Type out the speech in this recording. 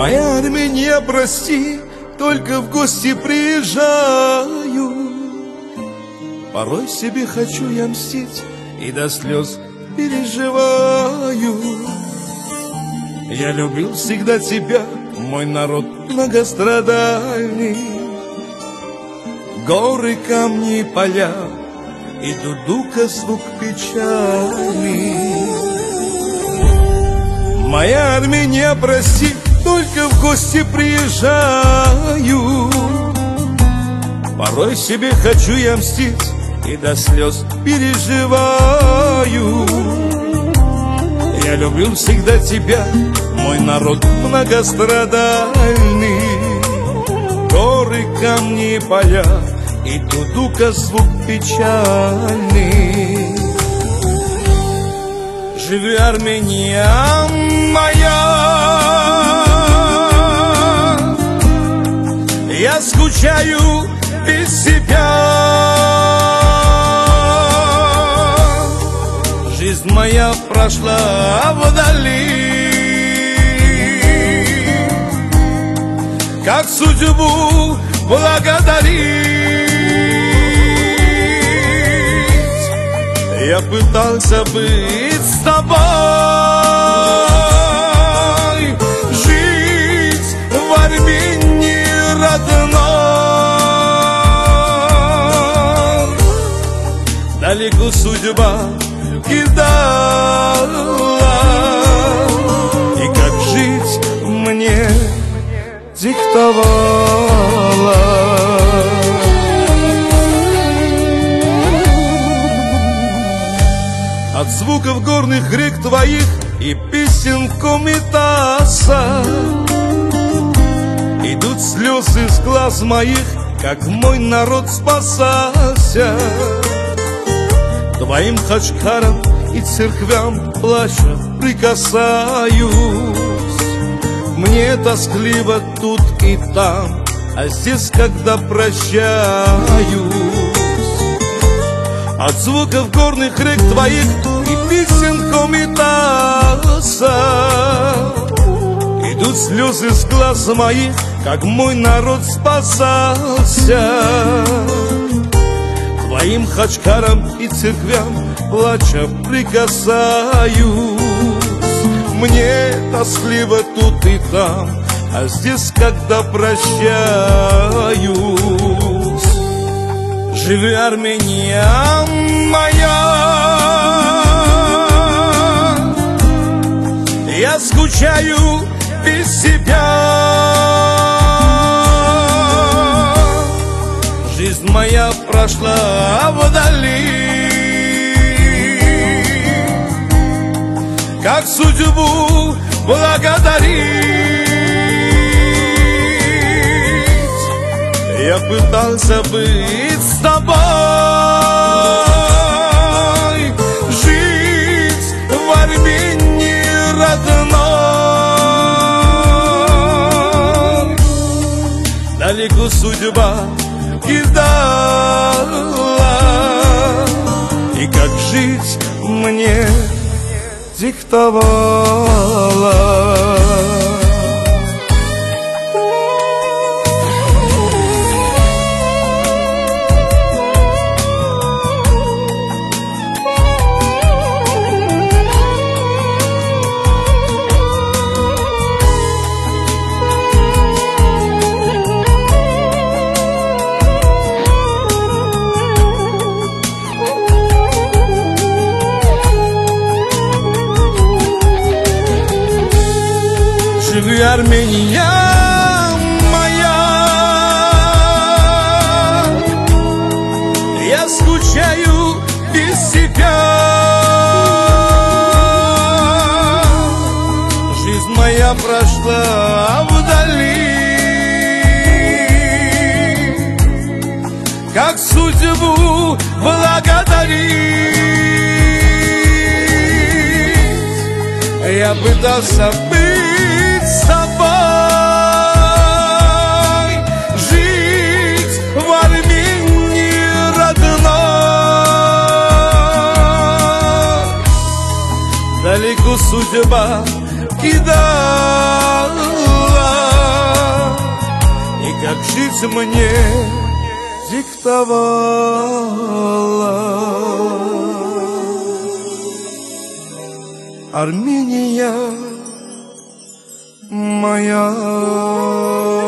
Моя Армения, прости, только в гости приезжаю. Порой себе хочу я мстить и до слез переживаю. Я любил всегда тебя, мой народ многострадальный. Горы, камни, поля и дудука звук печальный. Моя Армения, прости, только в гости приезжаю. Порой себе хочу я мстить и до слез переживаю. Я любил всегда тебя, мой народ многострадальный. Горы, камни, поля и дудука звук печальный. Живи, Армения моя, я скучаю без тебя. Жизнь моя прошла вдали, как судьбу благодарить. Я пытался быть с тобой, жить в Армении родной. Далеко судьба кидала, и как жить мне диктовала. От звуков горных рек твоих и песен Комитаса идут слезы с глаз моих, как мой народ спасался. Твоим хачкарам и церквям плача прикасаюсь. Мне тоскливо тут и там, а здесь, когда прощаюсь. От звуков горных рек твоих и песен Комитаса идут слезы с глаз моих, как мой народ спасался. Твоим хачкарам и церквям плача прикасаюсь. Мне тоскливо тут и там, а здесь, когда прощаюсь. Живи, Армения моя, я скучаю без тебя. Жизнь моя прошла вдали, как судьбу благодарить. Я пытался быть с тобой, жить в Армении родной. Далеко судьба кидала, и как жить мне диктовала. Живи, Армения моя, я скучаю без тебя. Жизнь моя прошла вдали, как судьбу благодарить. Я пытался быть с тобой, жить в Армении родной. Далеко судьба кидала, как жить мне диктовала. Армения моя.